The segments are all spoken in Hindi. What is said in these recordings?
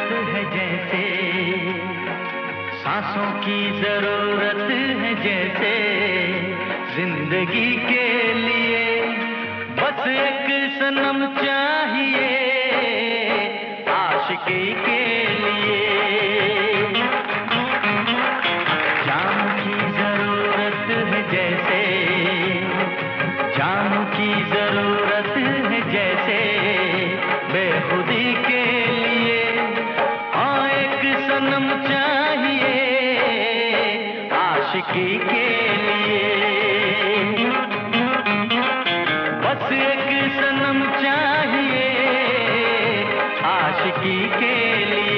जरूरत है जैसे, सांसों की जरूरत है जैसे, जिंदगी के लिए बस एक सनम चाहिए आशिकी के लिए। जाम की जरूरत है जैसे, जाम की जरूरत है जैसे, बेखुदी के लिए हाँ एक सनम चाहिए आशिकी के लिए। बस एक सनम चाहिए आशिकी के लिए।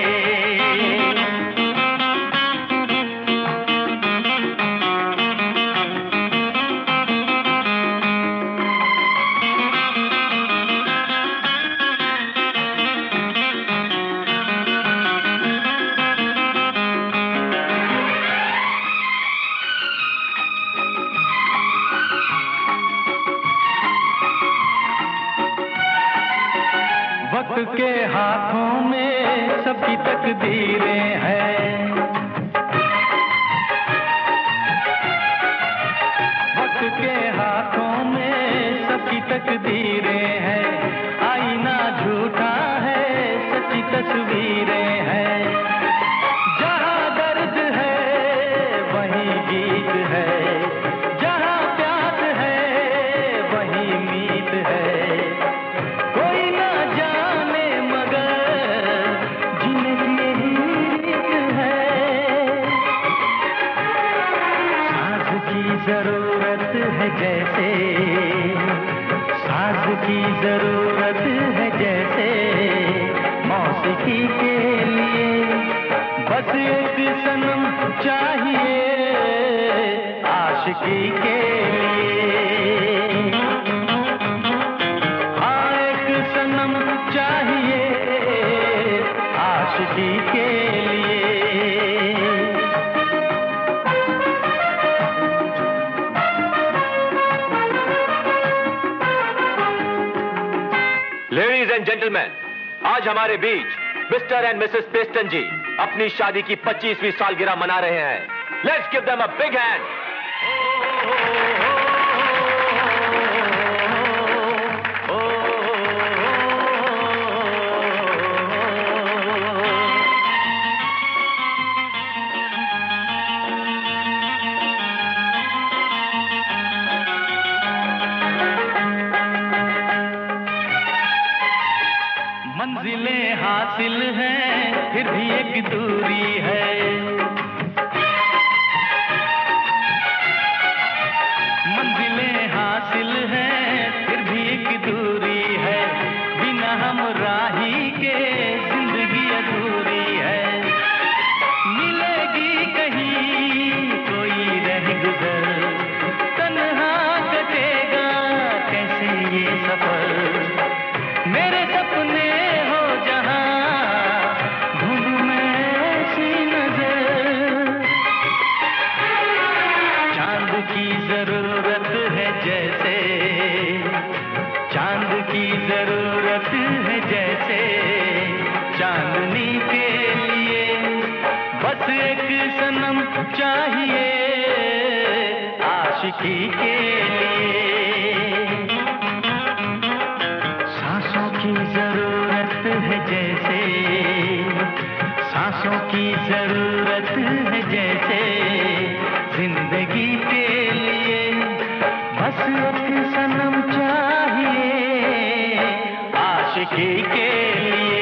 वक्त के हाथों में सबकी तकदीरें हैं, वक्त के हाथों में सबकी तकदीरें हैं, आईना झूठा है सच्ची तस्वीरें हैं। जहाँ दर्द है वहीं गीत है, जहाँ प्यास है वहीं मीत है। जरूरत है जैसे, साज की जरूरत है जैसे, मौसीकी के लिए बस एक सनम चाहिए आशिकी के लिए। हाँ एक सनम चाहिए आशिकी के लिए। लेडीज एंड जेंटलमैन, आज हमारे बीच Mr and Mrs Peston ji अपनी शादी की 25वीं सालगिरह मना रहे हैं। Let's give them a big hand. मंजिलें हासिल हैं फिर भी एक दूरी है, मंजिलें हासिल हैं फिर भी एक दूरी है, बिना हमराही के जिंदगी अधूरी है। मिलेगी कहीं कोई रह गुजर, तन्हा कटेगा कैसे ये सफर। मेरे सपने हो जहां ढूंढूं मैं ऐसी नजर, चांद की जरूरत है जैसे, चांद की जरूरत है जैसे, चांदनी के लिए बस एक सनम चाहिए आशिकी के लिए। सांसों की जरूरत है जैसे, सांसों की जरूरत है जैसे, जिंदगी के लिए बस एक सनम चाहिए आशिकी के लिए।